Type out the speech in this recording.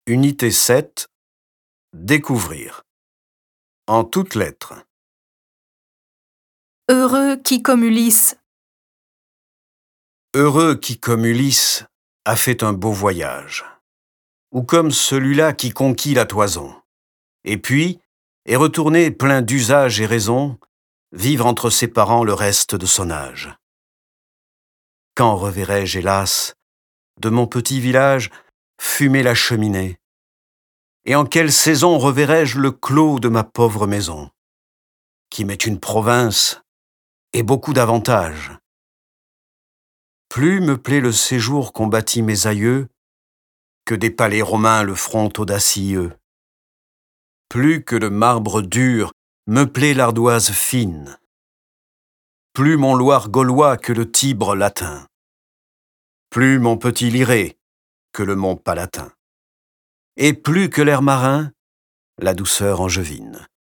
Unité 7. Découvrir. En toutes lettres. Heureux qui, comme Ulysse, Heureux qui, comme Ulysse, a fait un beau voyage. Ou comme celui-là qui conquit la toison. Et puis est retourné plein d'usages et raisons, vivre entre ses parents le reste de son âge. Quand reverrai-je, hélas, de mon petit village fumer la cheminée? Et en quelle saison reverrai-je le clos de ma pauvre maison, qui m'est une province et beaucoup d'avantages? Plus me plaît le séjour qu'ont bâti mes aïeux, que des palais romains le front audacieux. Plus que le marbre dur me plaît l'ardoise fine. Plus mon Loir gaulois que le Tibre latin. Plus mon petit Liré que le mont Palatin. Et plus que l'air marin, la douceur angevine.